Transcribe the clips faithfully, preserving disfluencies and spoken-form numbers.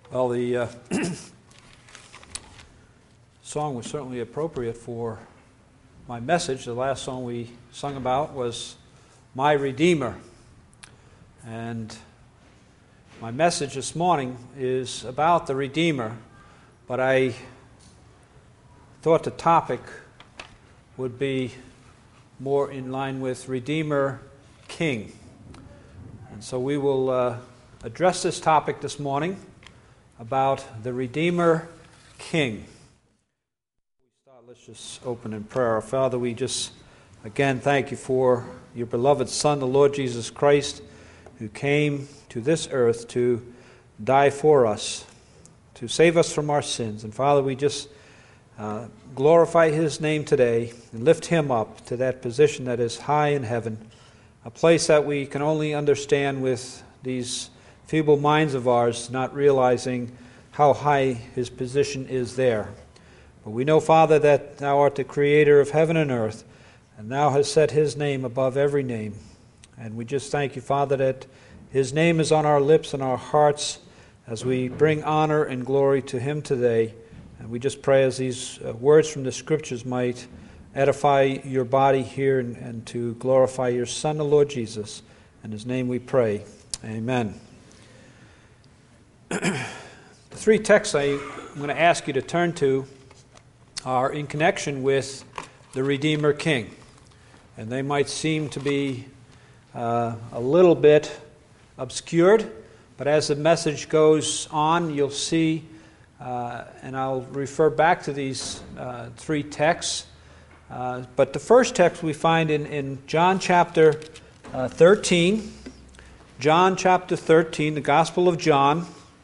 Well, the uh, song was certainly appropriate for my message. The last song we sung about was My Redeemer. And my message this morning is about the Redeemer, but I thought the topic would be more in line with Redeemer King. And so we will uh, address this topic this morning about the Redeemer King. Let's just open in prayer. Father, we just again thank you for your beloved Son, the Lord Jesus Christ, who came to this earth to die for us, to save us from our sins. And Father, we just uh, glorify his name today and lift him up to that position that is high in heaven, a place that we can only understand with these feeble minds of ours, not realizing how high his position is there. But we know, Father, that thou art the creator of heaven and earth, and thou hast set his name above every name. And we just thank you, Father, that his name is on our lips and our hearts as we bring honor and glory to him today. And we just pray as these uh, words from the Scriptures might edify your body here and, and to glorify your Son, the Lord Jesus. In his name we pray. Amen. The three texts I, I'm going to ask you to turn to are in connection with the Redeemer King. And they might seem to be uh, a little bit obscured, but as the message goes on, you'll see, uh, and I'll refer back to these uh, three texts. Uh, but the first text we find in, in John chapter uh, thirteen. John chapter thirteen, the Gospel of John,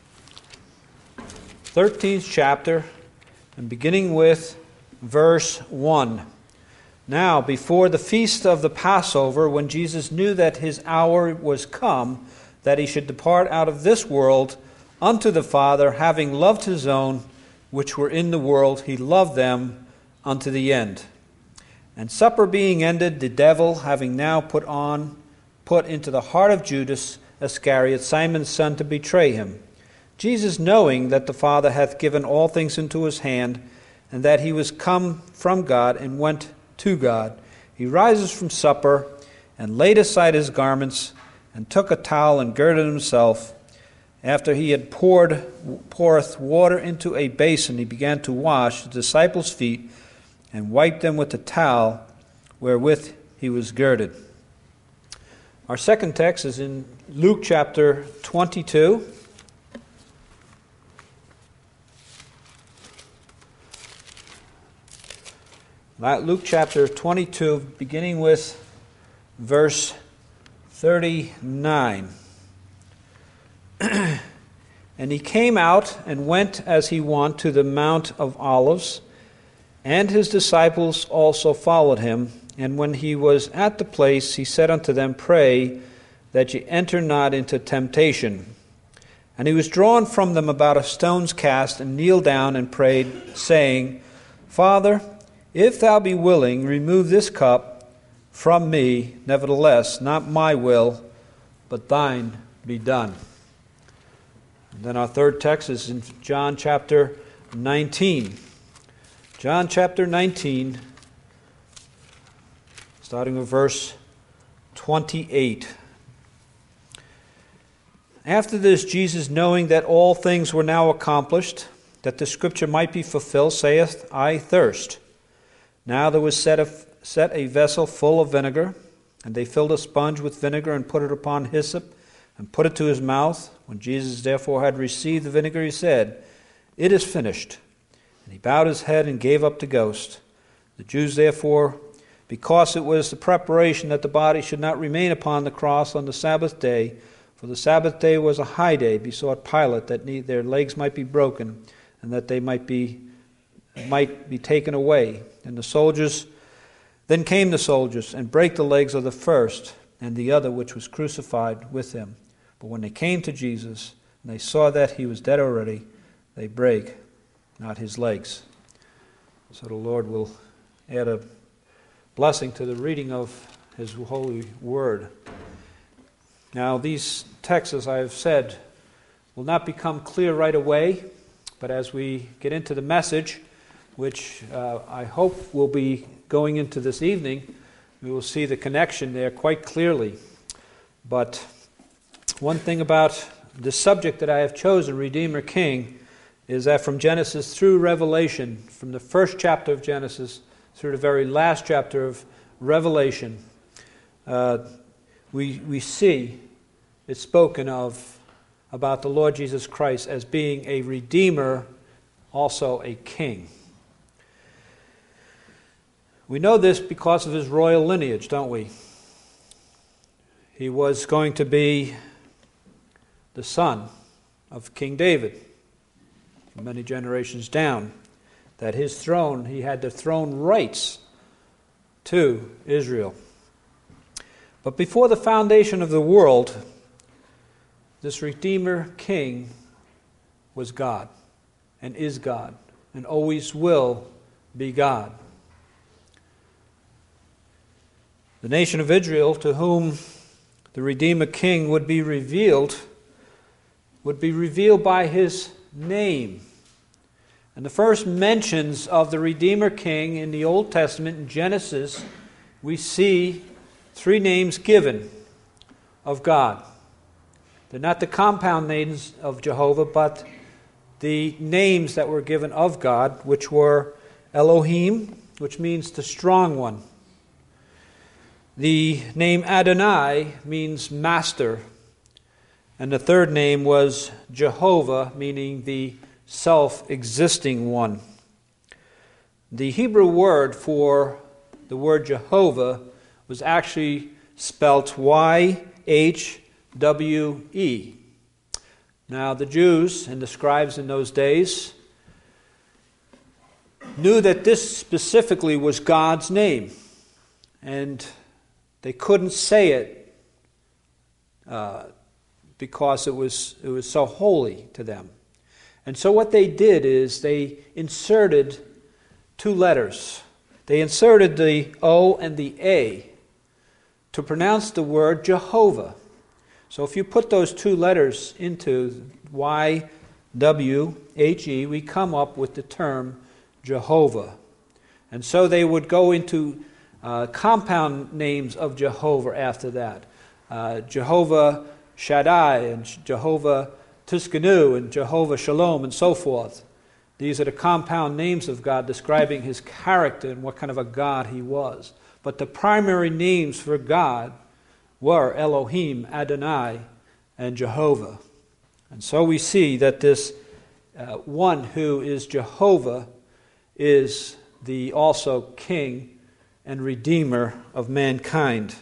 thirteenth chapter, and beginning with verse one. Now, before the feast of the Passover, when Jesus knew that his hour was come, that he should depart out of this world unto the Father, having loved his own which were in the world, he loved them unto the end. And supper being ended, the devil, having now put on, put into the heart of Judas Iscariot, Simon's son, to betray him. Jesus, knowing that the Father hath given all things into his hand, and that he was come from God and went to God, he rises from supper, and laid aside his garments, and took a towel and girded himself. After he had poured poureth water into a basin, he began to wash the disciples' feet, and wiped them with the towel wherewith he was girded. Our second text is in Luke chapter twenty-two. Luke chapter twenty-two, beginning with verse thirty-nine. And he came out and went as he wont to the Mount of Olives, and his disciples also followed him. And when he was at the place, he said unto them, Pray that ye enter not into temptation. And he was drawn from them about a stone's cast, and kneeled down and prayed, saying, Father, if thou be willing, remove this cup from me. Nevertheless, not my will, but thine be done. And then our third text is in John chapter nineteen. John chapter nineteen, starting with verse twenty-eight. After this, Jesus, knowing that all things were now accomplished, that the scripture might be fulfilled, saith, I thirst. Now there was set a, set a vessel full of vinegar, and they filled a sponge with vinegar and put it upon hyssop, and put it to his mouth. When Jesus therefore had received the vinegar, he said, It is finished. And he bowed his head and gave up the ghost. The Jews therefore, because it was the preparation that the body should not remain upon the cross on the Sabbath day, for the Sabbath day was a high day, besought Pilate that their legs might be broken, and that they might be might be taken away. And the soldiers, then came the soldiers, and brake the legs of the first and the other which was crucified with him. But when they came to Jesus, and they saw that he was dead already, they brake not his legs. So the Lord will add a blessing to the reading of his holy word. Now, these texts, as I have said, will not become clear right away, but as we get into the message, which uh, I hope will be going into this evening, we will see the connection there quite clearly. But one thing about the subject that I have chosen, Redeemer King, is that from Genesis through Revelation, from the first chapter of Genesis through the very last chapter of Revelation, uh, we we see it's spoken of about the Lord Jesus Christ as being a Redeemer, also a King. We know this because of his royal lineage, don't we? He was going to be the son of King David, many generations down, that his throne, he had the throne rights to Israel. But before the foundation of the world, this Redeemer King was God, and is God, and always will be God. The nation of Israel, to whom the Redeemer King would be revealed, would be revealed by his name. And the first mentions of the Redeemer King in the Old Testament, in Genesis, we see three names given of God. They're not the compound names of Jehovah, but the names that were given of God, which were Elohim, which means the strong one. The name Adonai means master. And the third name was Jehovah, meaning the self-existing one. The Hebrew word for the word Jehovah was actually spelt Y H W E. Now, the Jews and the scribes in those days knew that this specifically was God's name, and they couldn't say it uh, because it was it was so holy to them. And so what they did is they inserted two letters. They inserted the O and the A to pronounce the word Jehovah. So if you put those two letters into Y W H E, we come up with the term Jehovah. And so they would go into uh, compound names of Jehovah after that. Uh, Jehovah Shaddai and Jehovah Tiskanu and Jehovah Shalom and so forth. These are the compound names of God describing his character and what kind of a God he was. But the primary names for God were Elohim, Adonai, and Jehovah. And so we see that this uh, one who is Jehovah is the also King and Redeemer of mankind.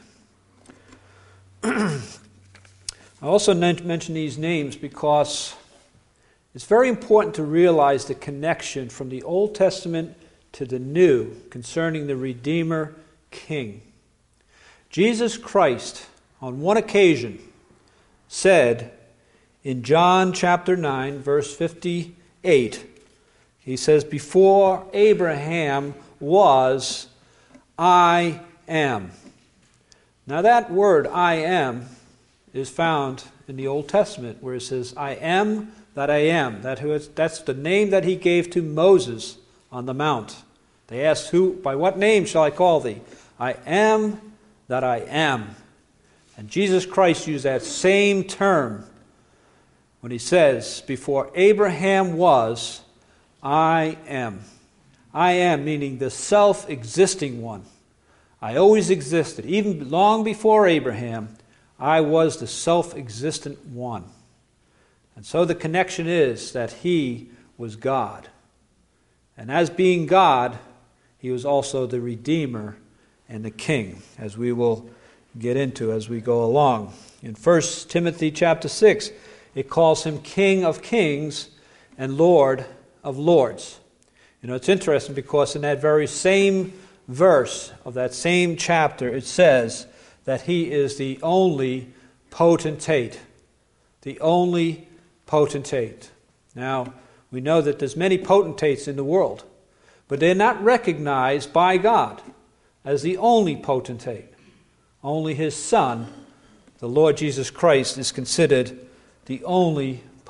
I also mention these names because it's very important to realize the connection from the Old Testament to the New concerning the Redeemer King. Jesus Christ, on one occasion, said in John chapter nine, verse fifty-eight, he says, "Before Abraham was, I am." Now that word, I am, is found in the Old Testament, where it says, I am that I am. That who is, that's the name that he gave to Moses on the mount. They asked, "Who? By what name shall I call thee?" I am that I am. And Jesus Christ used that same term when he says, before Abraham was, I am. I am, meaning the self-existing one. I always existed. Even long before Abraham, I was the self-existent one. And so the connection is that he was God. And as being God, he was also the Redeemer and the King, as we will get into as we go along. In First Timothy chapter six, it calls him King of Kings and Lord of Lords. You know, it's interesting because in that very same verse of that same chapter, it says that he is the only potentate. The only potentate. Now, we know that there's many potentates in the world, but they're not recognized by God as the only potentate. Only his Son, the Lord Jesus Christ, is considered the only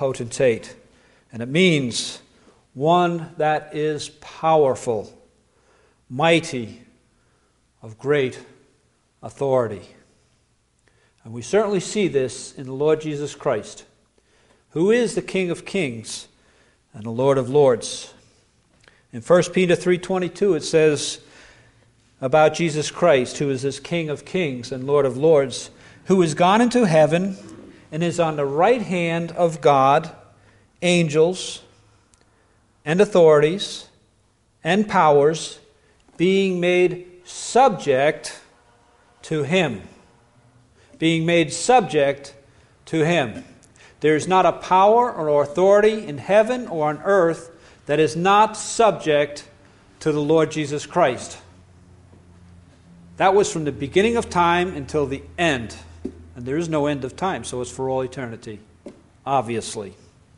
potentate. And it means one that is powerful, mighty, of great authority. And we certainly see this in the Lord Jesus Christ, who is the King of kings and the Lord of lords. In First Peter three twenty-two it says about Jesus Christ, who is this King of kings and Lord of lords, who is gone into heaven and is on the right hand of God, angels and authorities and powers being made subject to him. Being made subject to him. There is not a power or authority in heaven or on earth that is not subject to the Lord Jesus Christ. That was from the beginning of time until the end. And there is no end of time, so it's for all eternity, obviously.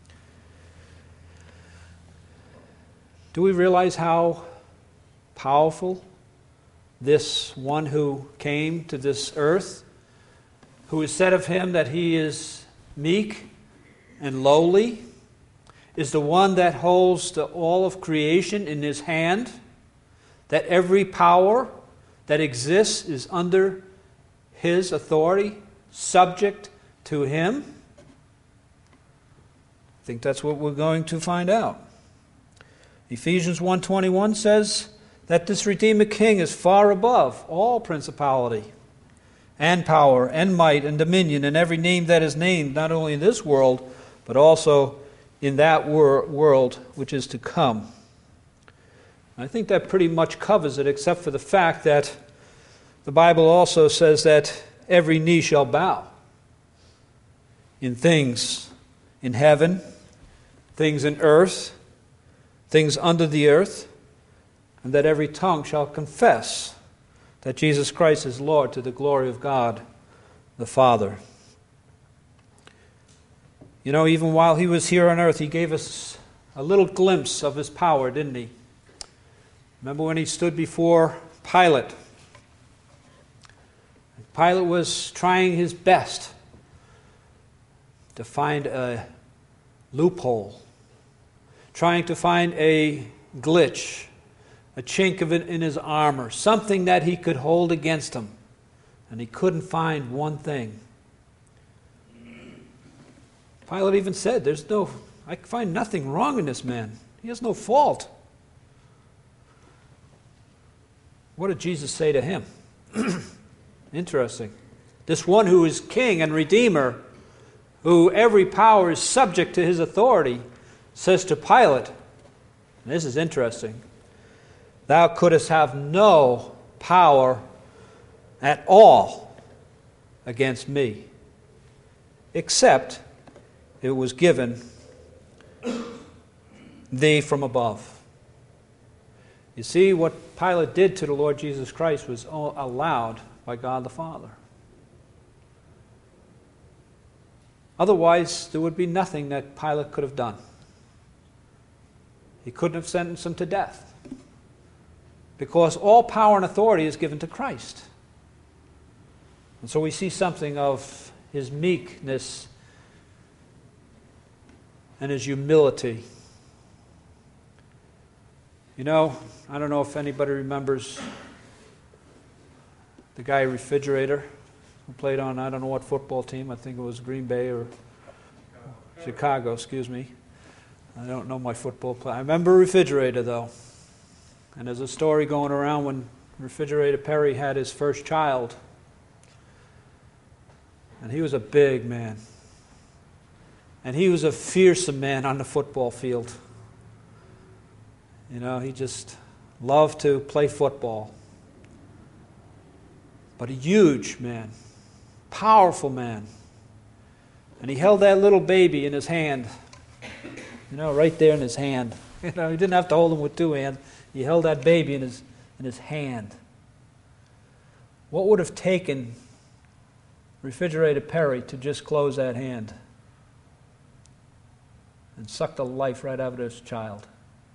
Do we realize how powerful this one who came to this earth, who is said of him that he is meek and lowly, is the one that holds the, all of creation in his hand, that every power that exists is under his authority, subject to him? I think that's what we're going to find out. Ephesians one twenty-one says that this Redeemer King is far above all principality and power and might and dominion and every name that is named, not only in this world, but also in that wor- world which is to come. I think that pretty much covers it, except for the fact that the Bible also says that every knee shall bow in things in heaven, things in earth, things under the earth, and that every tongue shall confess that Jesus Christ is Lord, to the glory of God the Father. You know, even while he was here on earth, he gave us a little glimpse of his power, didn't he? Remember when he stood before Pilate? Pilate was trying his best to find a loophole, trying to find a glitch, a chink of it in his armor, something that he could hold against him. And he couldn't find one thing. Pilate even said, "There's no, I find nothing wrong in this man. He has no fault." What did Jesus say to him? Interesting. This one who is king and redeemer, who every power is subject to his authority, says to Pilate, and this is interesting, "Thou couldst have no power at all against me, except it was given thee from above." You see, what Pilate did to the Lord Jesus Christ was allowed by God the Father. Otherwise, there would be nothing that Pilate could have done. He couldn't have sentenced him to death, because all power and authority is given to Christ. And so we see something of his meekness and his humility. You know, I don't know if anybody remembers the guy Refrigerator, who played on, I don't know what football team, I think it was Green Bay or Chicago, Chicago excuse me. I don't know my football play. I remember Refrigerator, though. And there's a story going around when Refrigerator Perry had his first child. And he was a big man. And he was a fearsome man on the football field. You know, he just loved to play football. But a huge man, powerful man. And he held that little baby in his hand. You know, right there in his hand. You know, he didn't have to hold him with two hands. He held that baby in his in his hand. What would have taken Refrigerator Perry to just close that hand and suck the life right out of this child?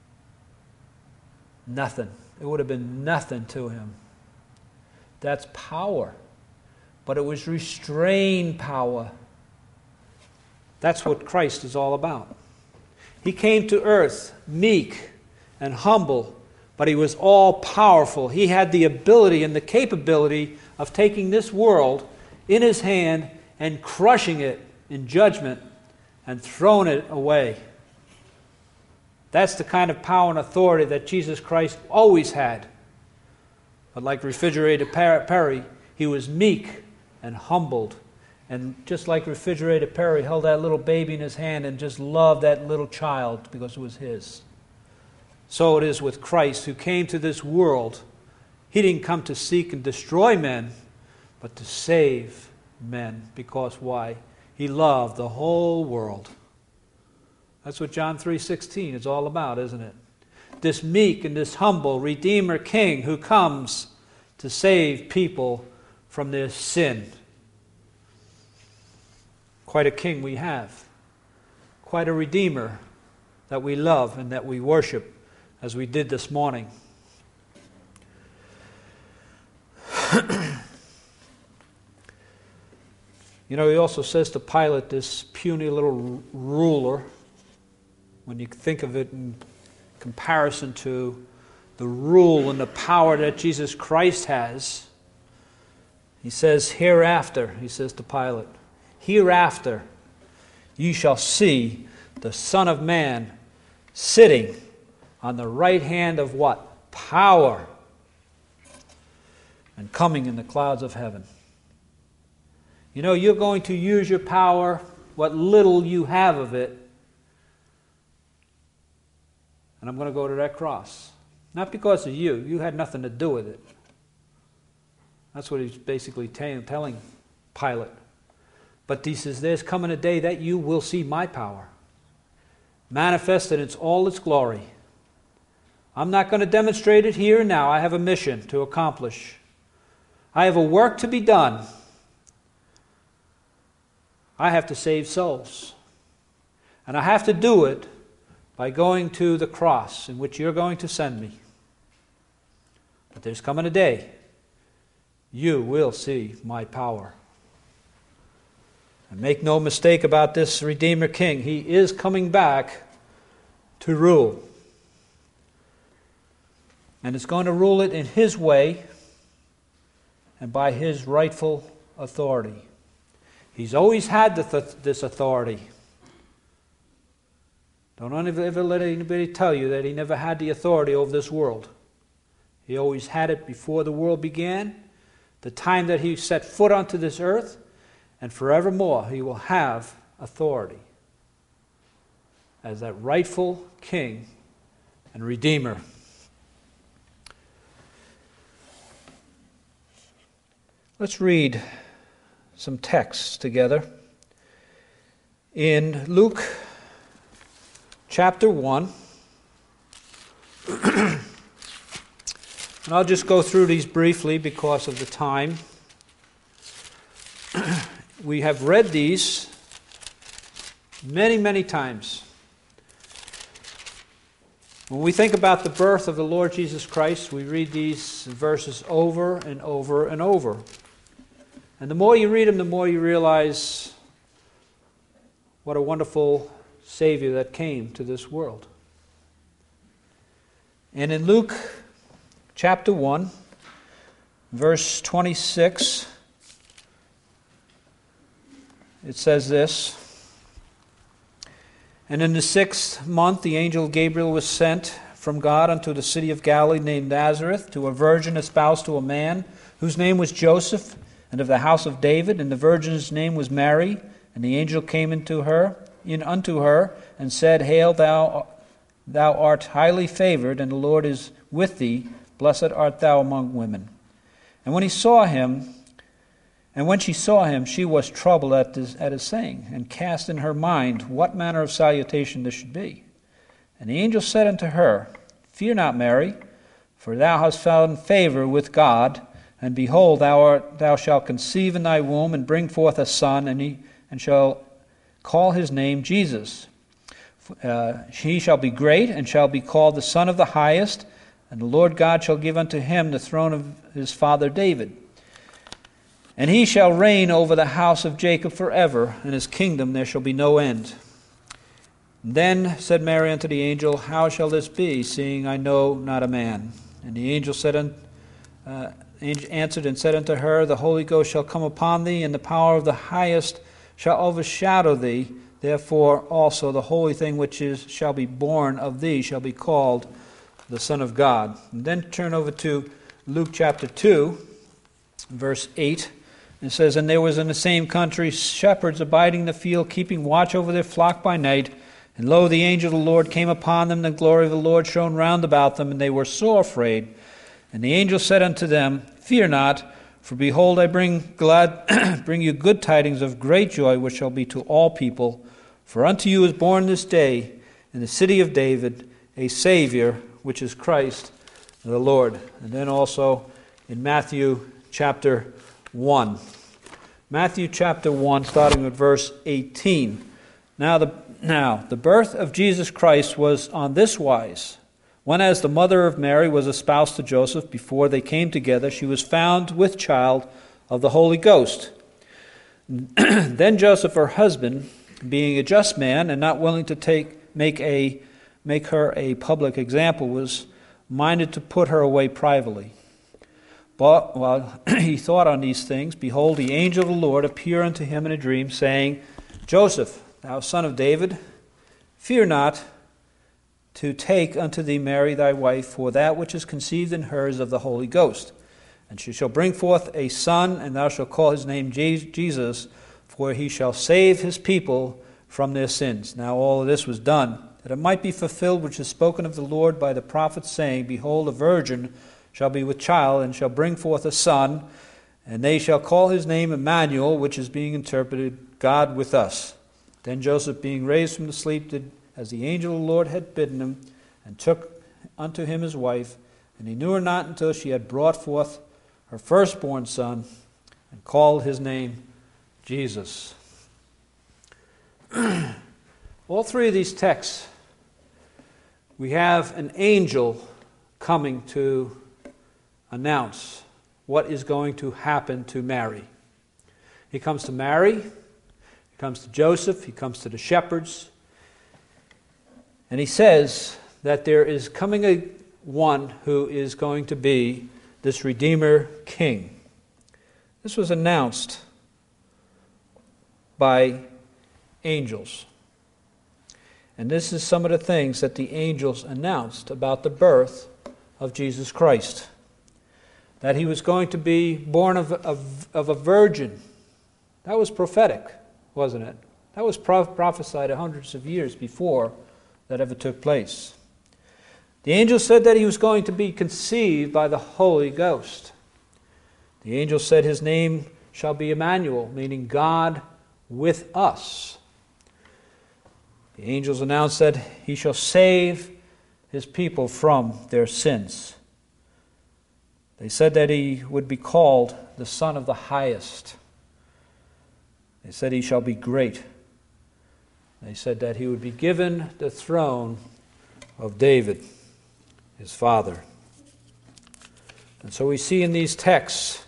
Nothing. It would have been nothing to him. That's power. But it was restrained power. That's what Christ is all about. He came to earth meek and humble, but he was all powerful. He had the ability and the capability of taking this world in his hand and crushing it in judgment and throwing it away. That's the kind of power and authority that Jesus Christ always had. But like Refrigerator Perry, he was meek and humbled. And just like Refrigerator Perry held that little baby in his hand and just loved that little child because it was his. So it is with Christ, who came to this world. He didn't come to seek and destroy men, but to save men. Because why? He loved the whole world. That's what John three sixteen is all about, isn't it? This meek and this humble Redeemer King who comes to save people from their sin. Quite a king we have. Quite a Redeemer that we love and that we worship, as we did this morning. You know, he also says to Pilate, this puny little ruler, when you think of it in comparison to the rule and the power that Jesus Christ has, he says, hereafter, he says to Pilate, hereafter you shall see the Son of Man sitting on the right hand of what? Power, and coming in the clouds of heaven. You know, you're going to use your power, what little you have of it, and I'm going to go to that cross. Not because of you. You had nothing to do with it. That's what he's basically t- telling Pilate. But he says, there's coming a day that you will see my power manifested in all its glory. I'm not going to demonstrate it here and now. I have a mission to accomplish. I have a work to be done. I have to save souls. And I have to do it by going to the cross in which you're going to send me. But there's coming a day you will see my power. And make no mistake about this Redeemer King. He is coming back to rule. And it's going to rule it in his way and by his rightful authority. He's always had this authority. Don't ever let anybody tell you that he never had the authority over this world. He always had it before the world began, the time that he set foot onto this earth, and forevermore he will have authority as that rightful king and redeemer. Let's read some texts together. In Luke chapter one, and I'll just go through these briefly because of the time. We have read these many, many times. When we think about the birth of the Lord Jesus Christ, we read these verses over and over and over. And the more you read them, the more you realize what a wonderful Savior that came to this world. And in Luke chapter one, verse twenty-six, it says this, "And in the sixth month the angel Gabriel was sent from God unto the city of Galilee named Nazareth, to a virgin espoused to a man whose name was Joseph, and of the house of David, and the virgin's name was Mary. And the angel came into her, in unto her, and said, Hail, thou, thou art highly favored, and the Lord is with thee. Blessed art thou among women. And when he saw him, and when she saw him, she was troubled at his, at his saying, and cast in her mind what manner of salutation this should be. And the angel said unto her, Fear not, Mary, for thou hast found favor with God. And behold, thou art, thou shalt conceive in thy womb, and bring forth a son, and he and shall call his name Jesus. Uh, he shall be great, and shall be called the Son of the Highest. And the Lord God shall give unto him the throne of his father David. And he shall reign over the house of Jacob forever, and his kingdom there shall be no end. Then said Mary unto the angel, How shall this be, seeing I know not a man? And the angel said, un, uh, angel answered and said unto her, The Holy Ghost shall come upon thee, and the power of the highest shall overshadow thee. Therefore also the holy thing which is shall be born of thee shall be called the Son of God. And then turn over to Luke chapter two, verse eight. It says, And there was in the same country shepherds abiding in the field, keeping watch over their flock by night. And lo, the angel of the Lord came upon them, the glory of the Lord shone round about them, and they were sore afraid. And the angel said unto them, Fear not, for behold, I bring glad bring you good tidings of great joy, which shall be to all people. For unto you is born this day in the city of David a Savior, which is Christ the Lord. And then also in Matthew chapter one. Matthew chapter one, starting with verse eighteen. Now the now the birth of Jesus Christ was on this wise. When as the mother of Mary was espoused to Joseph, before they came together, she was found with child of the Holy Ghost. Then Joseph, her husband, being a just man and not willing to take make a make her a public example, was minded to put her away privately. But while he thought on these things, behold, the angel of the Lord appeared unto him in a dream, saying, Joseph, thou son of David, fear not to take unto thee Mary thy wife, for that which is conceived in her is of the Holy Ghost. And she shall bring forth a son, and thou shalt call his name Jesus, for he shall save his people from their sins. Now all of this was done, that it might be fulfilled which is spoken of the Lord by the prophet, saying, Behold, a virgin shall be with child, and shall bring forth a son, and they shall call his name Emmanuel, which is being interpreted, God with us. Then Joseph, being raised from the sleep, did as the angel of the Lord had bidden him, and took unto him his wife, and he knew her not until she had brought forth her firstborn son, and called his name Jesus. All three of these texts, we have an angel coming to announce what is going to happen to Mary. He comes to Mary, he comes to Joseph, he comes to the shepherds, and he says that there is coming a one who is going to be this Redeemer King. This was announced by angels. And this is some of the things that the angels announced about the birth of Jesus Christ. That he was going to be born of, of, of a virgin. That was prophetic, wasn't it? That was pro- prophesied hundreds of years before that ever took place. The angel said that he was going to be conceived by the Holy Ghost. The angel said his name shall be Emmanuel, meaning God with us. The angels announced that he shall save his people from their sins. They said that he would be called the Son of the Highest. They said he shall be great. They said that he would be given the throne of David, his father. And so we see in these texts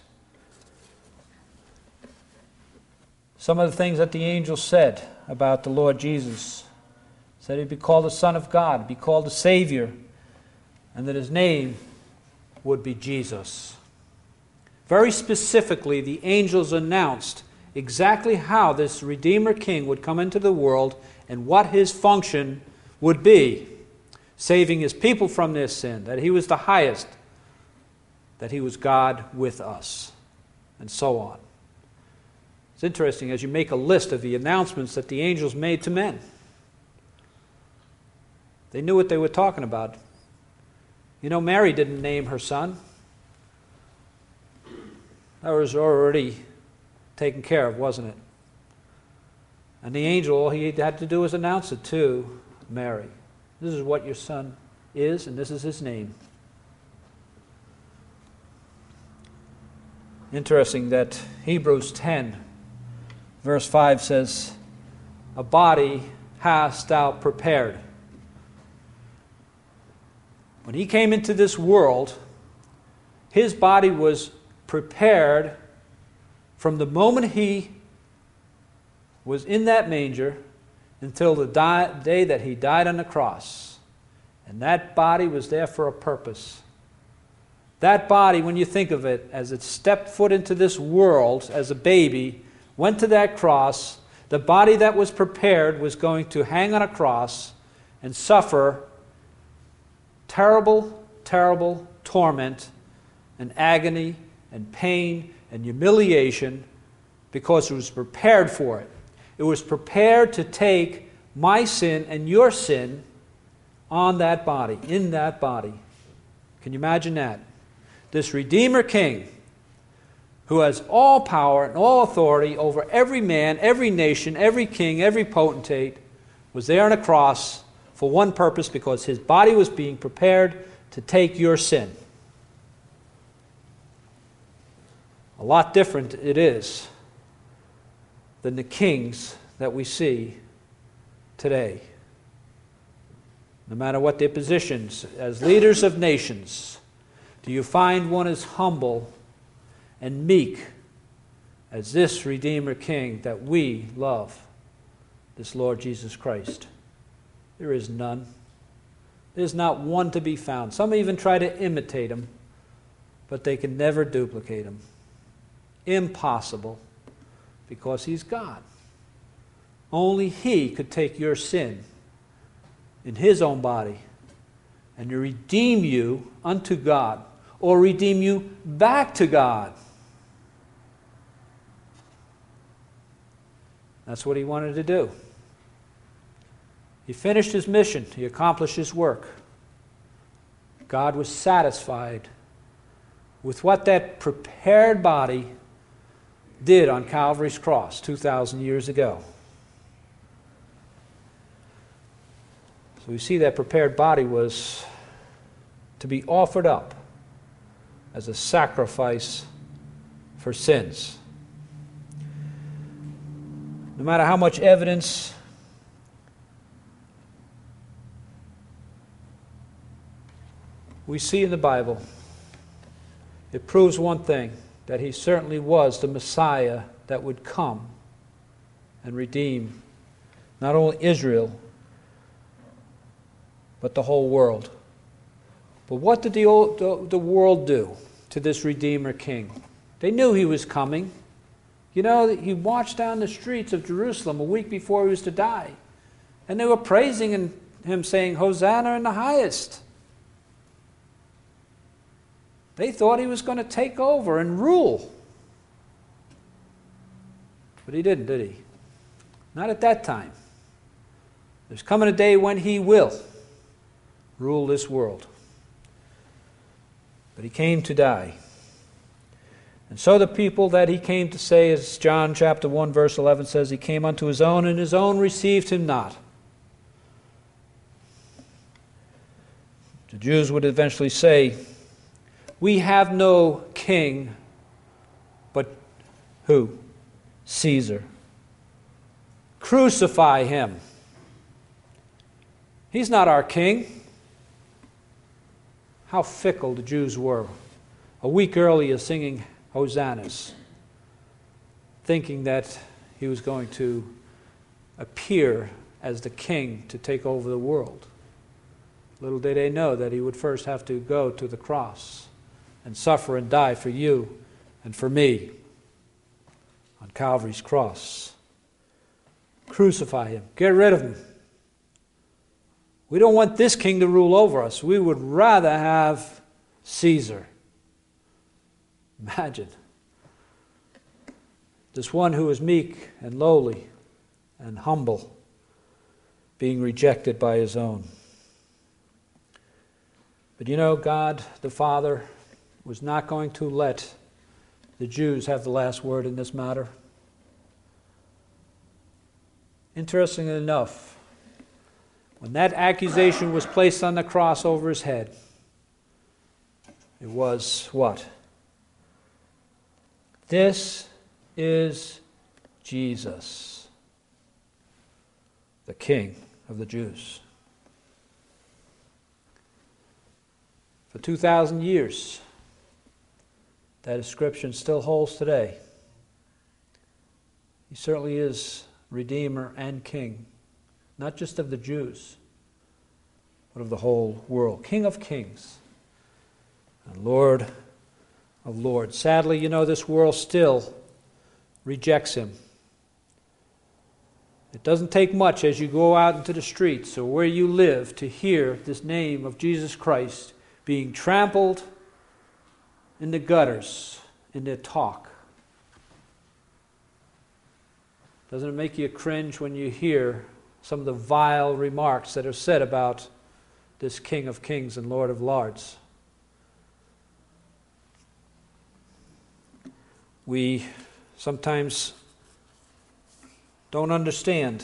some of the things that the angels said about the Lord Jesus. Said he'd be called the Son of God, be called the Savior, and that his name would be Jesus. Very specifically, the angels announced exactly how this Redeemer King would come into the world and what his function would be. Saving his people from their sin, that he was the highest, that he was God with us, and so on. It's interesting as you make a list of the announcements that the angels made to men. They knew what they were talking about. You know, Mary didn't name her son. That was already taken care of, wasn't it? And the angel, all he had to do was announce it to Mary. This is what your son is, and this is his name. Interesting that Hebrews ten, verse five says, A body hast thou prepared. When he came into this world, his body was prepared from the moment he was in that manger until the di- day that he died on the cross. And that body was there for a purpose. That body, when you think of it, as it stepped foot into this world as a baby, went to that cross, the body that was prepared was going to hang on a cross and suffer terrible, terrible torment and agony and pain and humiliation because it was prepared for it. It was prepared to take my sin and your sin on that body, in that body. Can you imagine that? This Redeemer King, who has all power and all authority over every man, every nation, every king, every potentate, was there on a cross for one purpose, because his body was being prepared to take your sin. A lot different it is than the kings that we see today. No matter what their positions as leaders of nations, do you find one as humble and meek as this Redeemer King that we love, this Lord Jesus Christ? There is none. There's not one to be found. Some even try to imitate him, but they can never duplicate him. Impossible, because he's God. Only he could take your sin in his own body and redeem you unto God, or redeem you back to God. That's what he wanted to do. He finished his mission. He accomplished his work. God was satisfied with what that prepared body did on Calvary's cross two thousand years ago. So we see that prepared body was to be offered up as a sacrifice for sins. No matter how much evidence we see in the Bible, it proves one thing, that he certainly was the Messiah that would come and redeem not only Israel, but the whole world. But what did the, old, the, the world do to this Redeemer King? They knew he was coming. You know, he marched down the streets of Jerusalem a week before he was to die, and they were praising him, saying, "Hosanna in the highest." They thought he was going to take over and rule. But he didn't, did he? Not at that time. There's coming a day when he will rule this world. But he came to die. And so the people that he came to say, as John chapter one verse eleven says, he came unto his own, and his own received him not. The Jews would eventually say, "We have no king but who? Caesar. Crucify him. He's not our king." How fickle the Jews were. A week earlier singing hosannas, thinking that he was going to appear as the king to take over the world. Little did they know that he would first have to go to the cross and suffer and die for you and for me on Calvary's cross. Crucify him. Get rid of him. We don't want this king to rule over us. We would rather have Caesar. Imagine. This one who is meek and lowly and humble being rejected by his own. But you know, God the Father was not going to let the Jews have the last word in this matter. Interestingly enough, when that accusation was placed on the cross over his head, it was what? This is Jesus, the King of the Jews. For two thousand years, that inscription still holds today. He certainly is Redeemer and King, not just of the Jews, but of the whole world. King of kings and Lord of lords. Sadly, you know, this world still rejects him. It doesn't take much as you go out into the streets or where you live to hear this name of Jesus Christ being trampled in the gutters in their talk. Doesn't it make you cringe when you hear some of the vile remarks that are said about this King of Kings and Lord of Lords? We sometimes don't understand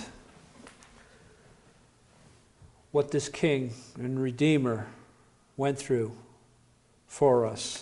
what this King and Redeemer went through for us.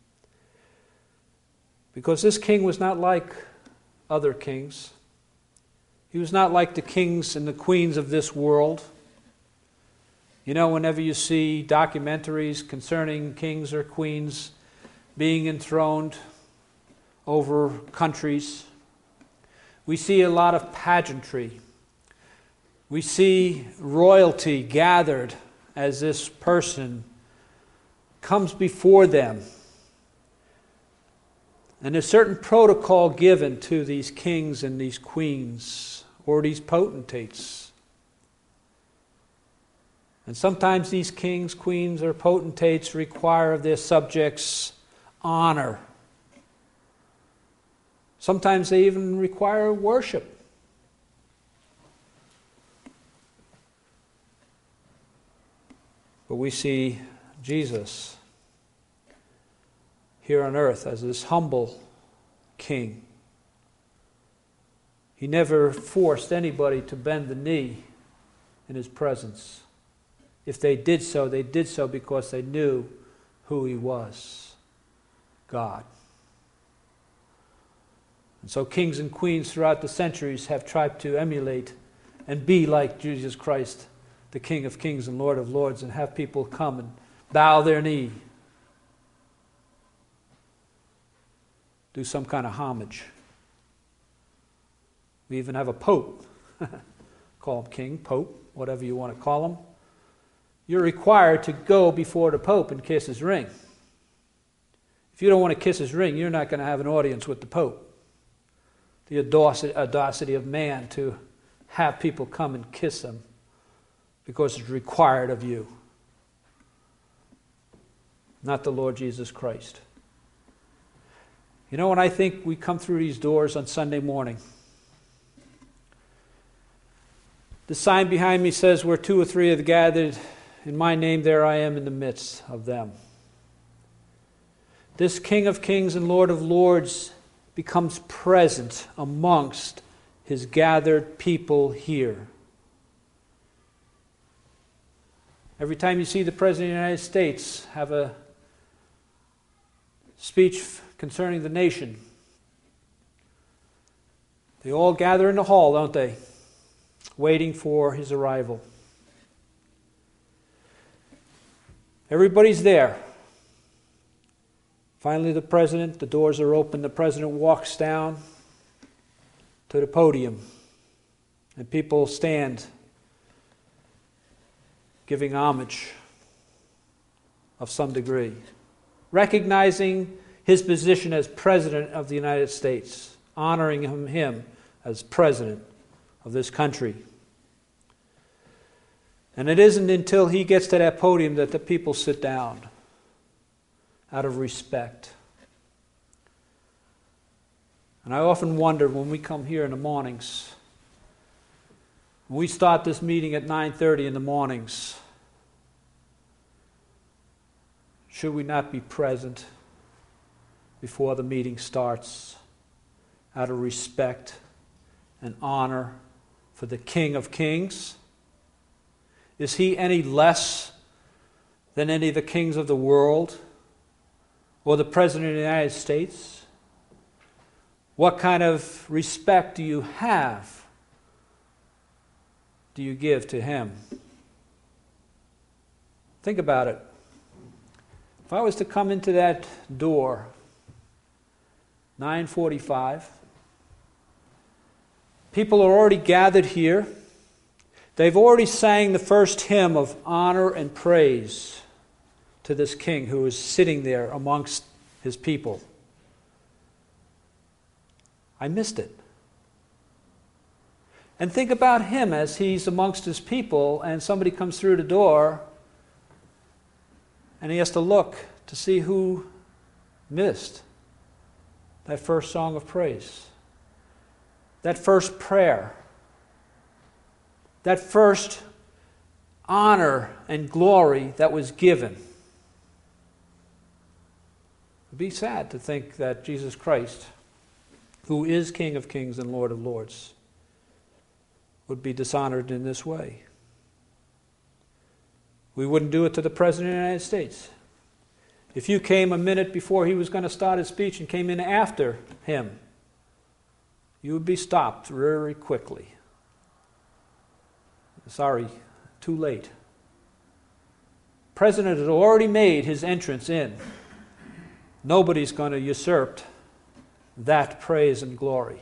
Because this king was not like other kings. He was not like the kings and the queens of this world. You know, whenever you see documentaries concerning kings or queens being enthroned over countries, we see a lot of pageantry. We see royalty gathered as this person comes before them. And there's certain protocol given to these kings and these queens or these potentates. And sometimes these kings, queens, or potentates require of their subjects honor. Sometimes they even require worship. But we see Jesus here on earth as this humble king. He never forced anybody to bend the knee in his presence. If they did so, they did so because they knew who he was, God. And so kings and queens throughout the centuries have tried to emulate and be like Jesus Christ, the King of Kings and Lord of Lords, and have people come and bow their knee, do some kind of homage. We even have a pope. Call him king, pope, whatever you want to call him. You're required to go before the pope and kiss his ring. If you don't want to kiss his ring, you're not going to have an audience with the pope. The audacity of man to have people come and kiss him because it's required of you. Not the Lord Jesus Christ. You know, when I think we come through these doors on Sunday morning, the sign behind me says, where two or three are gathered in my name, there I am in the midst of them. This King of Kings and Lord of Lords becomes present amongst his gathered people here. Every time you see the President of the United States have a speech concerning the nation, they all gather in the hall, don't they? Waiting for his arrival. Everybody's there. Finally, the president, the doors are open, the president walks down to the podium, and people stand giving homage of some degree, recognizing his position as President of the United States, honoring him, him as President of this country. And it isn't until he gets to that podium that the people sit down out of respect. And I often wonder when we come here in the mornings, when we start this meeting at nine thirty in the mornings, should we not be present before the meeting starts out of respect and honor for the King of Kings? Is he any less than any of the kings of the world or the President of the United States? What kind of respect do you have, do you give to him? Think about it. If I was to come into that door, nine forty-five, People are already gathered here. They've already sang the first hymn of honor and praise to this king who is sitting there amongst his people. I missed it. And think about him as he's amongst his people and somebody comes through the door and he has to look to see who missed that first song of praise, that first prayer, that first honor and glory that was given. It would be sad to think that Jesus Christ, who is King of Kings and Lord of Lords, would be dishonored in this way. We wouldn't do it to the President of the United States. If you came a minute before he was going to start his speech and came in after him, you would be stopped very quickly. Sorry, too late. The President had already made his entrance in. Nobody's going to usurp that praise and glory.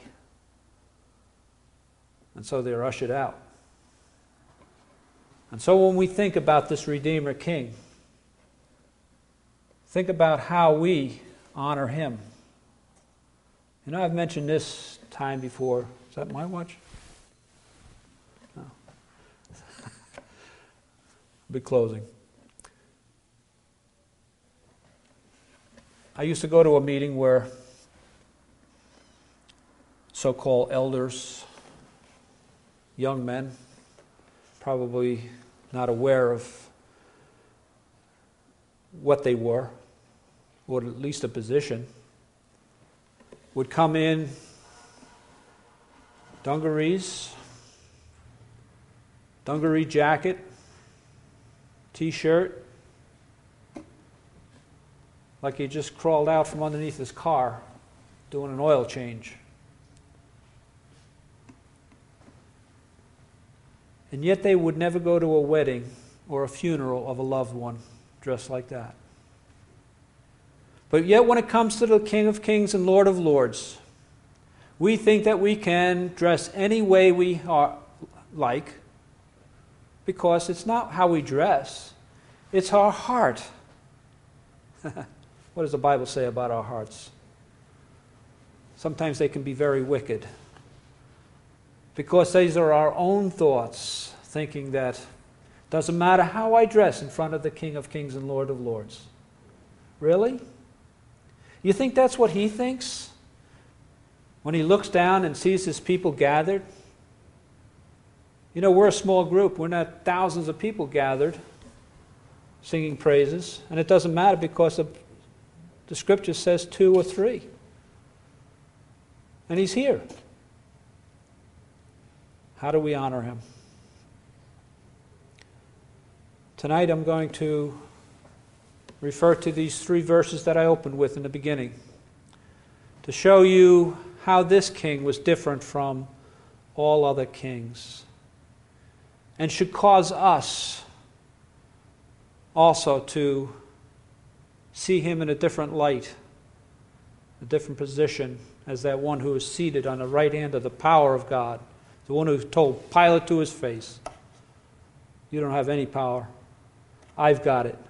And so they're ushered out. And so when we think about this Redeemer King, think about how we honor him. You know, I've mentioned this time before. Is that my watch? No. I'll be closing. I used to go to a meeting where so-called elders, young men, probably not aware of what they were, or at least a position, would come in dungarees, dungaree jacket, t-shirt, like he just crawled out from underneath his car doing an oil change. And yet they would never go to a wedding or a funeral of a loved one dressed like that. But yet when it comes to the King of Kings and Lord of Lords, we think that we can dress any way we are, like, because it's not how we dress, it's our heart. What does the Bible say about our hearts? Sometimes they can be very wicked. Because these are our own thoughts, thinking that it doesn't matter how I dress in front of the King of Kings and Lord of Lords. Really? You think that's what he thinks? When he looks down and sees his people gathered? You know, we're a small group. We're not thousands of people gathered singing praises. And it doesn't matter because the, the Scripture says two or three. And he's here. How do we honor him? Tonight I'm going to refer to these three verses that I opened with in the beginning to show you how this king was different from all other kings and should cause us also to see him in a different light, a different position as that one who is seated on the right hand of the power of God. The one who told Pilate to his face, "You don't have any power. I've got it."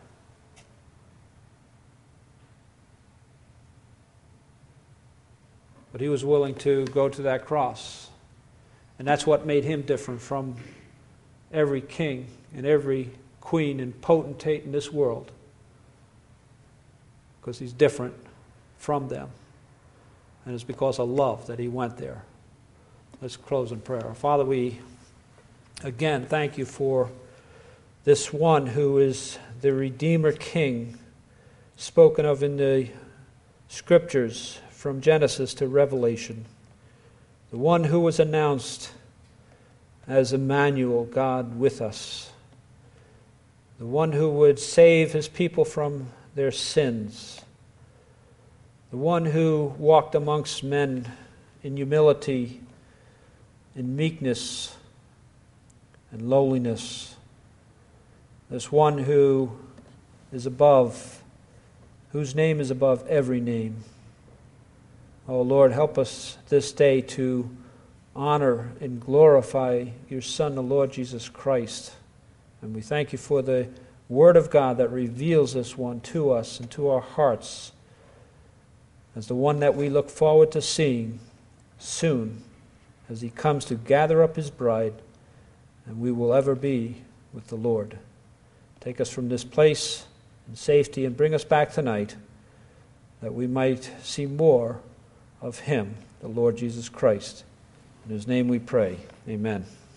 But he was willing to go to that cross. And that's what made him different from every king and every queen and potentate in this world. Because he's different from them. And it's because of love that he went there. Let's close in prayer. Father, we again thank you for this one who is the Redeemer King spoken of in the Scriptures from Genesis to Revelation. The one who was announced as Emmanuel, God with us. The one who would save his people from their sins. The one who walked amongst men in humility, in meekness and lowliness. This one who is above, whose name is above every name. Oh Lord, help us this day to honor and glorify your Son, the Lord Jesus Christ. And we thank you for the Word of God that reveals this one to us and to our hearts as the one that we look forward to seeing soon as he comes to gather up his bride, and we will ever be with the Lord. Take us from this place in safety and bring us back tonight that we might see more of him, the Lord Jesus Christ. In his name we pray. Amen.